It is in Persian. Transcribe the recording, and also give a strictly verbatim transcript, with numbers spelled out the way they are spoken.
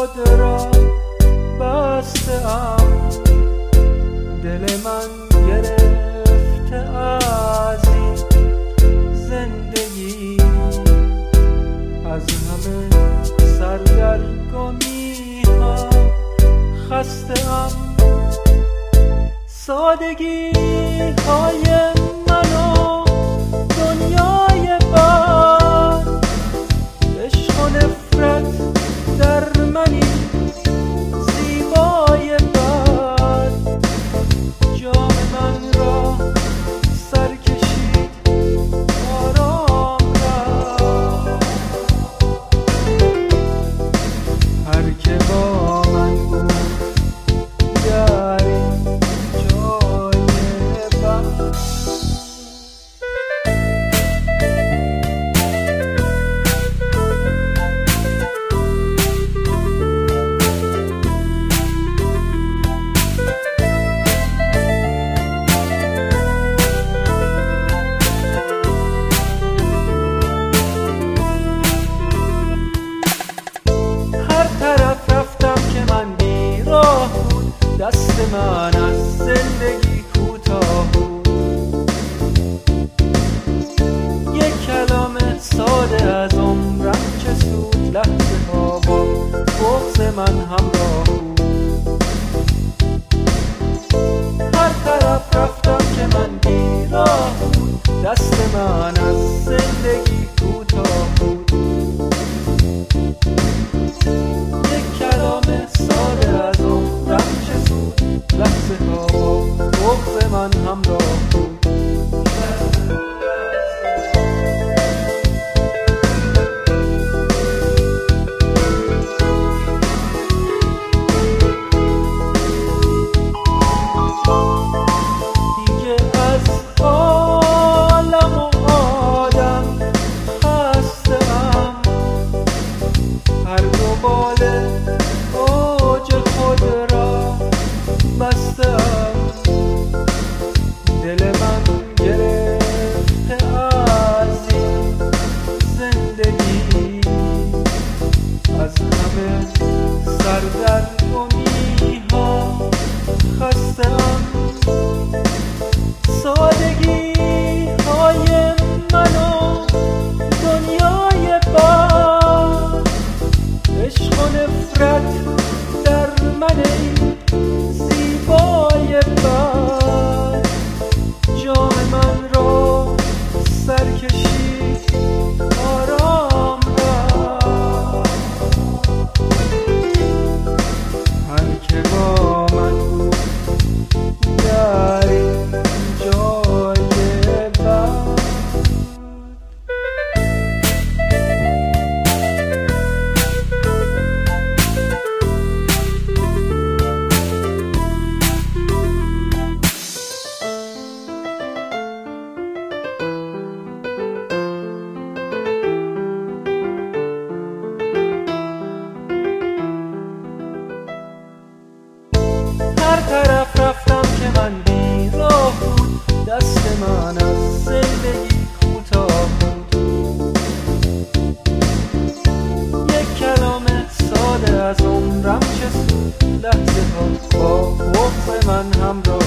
خود را بسته‌ام، دل من گرفته از این زندگی، از همه سردرگمی ها خسته‌ام. سادگی های منو دنیای بد، عشق و نفرت در منی زیبای بد، جام من را سر کشید آرام رفت. هر که با من بود در این جای بد. دست من از زندگی کوتاه بود، یک کلام ساده از عمرم چه سود، لحظه ها با بغض من همراه بود. هر طرف رفتم که من بیراه بود، دست من از زندگی کوتاه بود، یک کلام ساده از عمرم چه سود، لحظه ها با بغض من همراه بود. دیگه از عالم و آدم خسته‌ام، هر دو باله اوج خود را بسته‌ام، دل من گرفته از این زندگی، از همه سردرگمی ها خسته‌ام. سادگی های منو دنیای بد، عشق و نفرت در من زیبای بد، جام من را سر کشید آرام رفت. هر که با من بود در این جای بد. هر طرف رفتم که من بیراه بود، دست من از زندگی کوتاه بود، یک کلام ساده از عمرم چه سود، لحظه ها با بغض من همراه